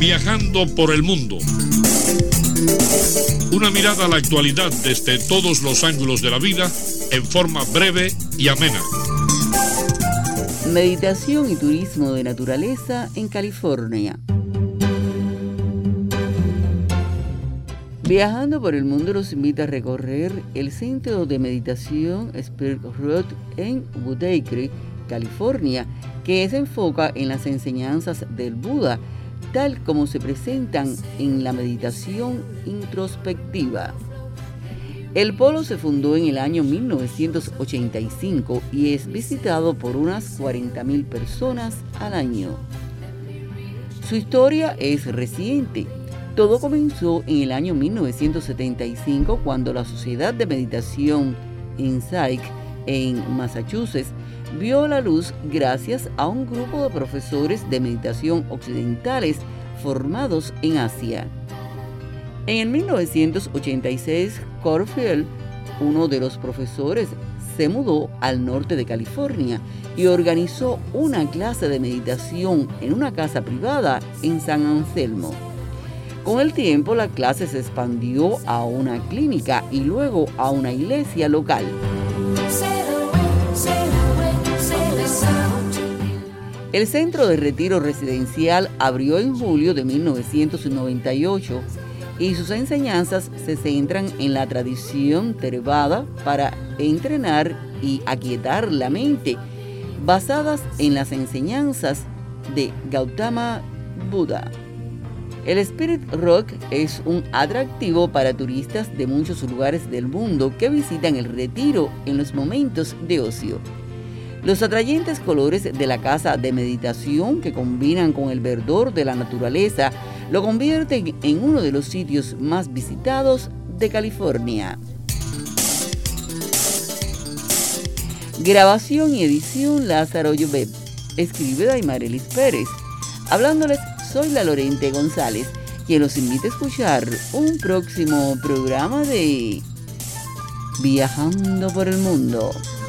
Viajando por el mundo. Una mirada a la actualidad desde todos los ángulos de la vida en forma breve y amena. Meditación y turismo de naturaleza en California. Viajando por el mundo los invita a recorrer el centro de meditación Spirit Rock en Woodbury Creek, California, que se enfoca en las enseñanzas del Buda, tal como se presentan en la meditación introspectiva. El polo se fundó en el año 1985 y es visitado por unas 40,000 personas al año. Su historia es reciente. Todo comenzó en el año 1975 cuando la Sociedad de Meditación Insight en Massachusetts vio la luz gracias a un grupo de profesores de meditación occidentales formados en Asia. En el 1986, Corfield, uno de los profesores, se mudó al norte de California y organizó una clase de meditación en una casa privada en San Anselmo. Con el tiempo, la clase se expandió a una clínica y luego a una iglesia local. El centro de retiro residencial abrió en julio de 1998 y sus enseñanzas se centran en la tradición Theravada para entrenar y aquietar la mente, basadas en las enseñanzas de Gautama Buda. El Spirit Rock es un atractivo para turistas de muchos lugares del mundo que visitan el retiro en los momentos de ocio. Los atrayentes colores de la casa de meditación, que combinan con el verdor de la naturaleza, lo convierten en uno de los sitios más visitados de California. Grabación y edición Lázaro Llobet. Escribe Daimarelis Pérez. Hablándoles, soy la Lorente González, quien los invita a escuchar un próximo programa de Viajando por el Mundo.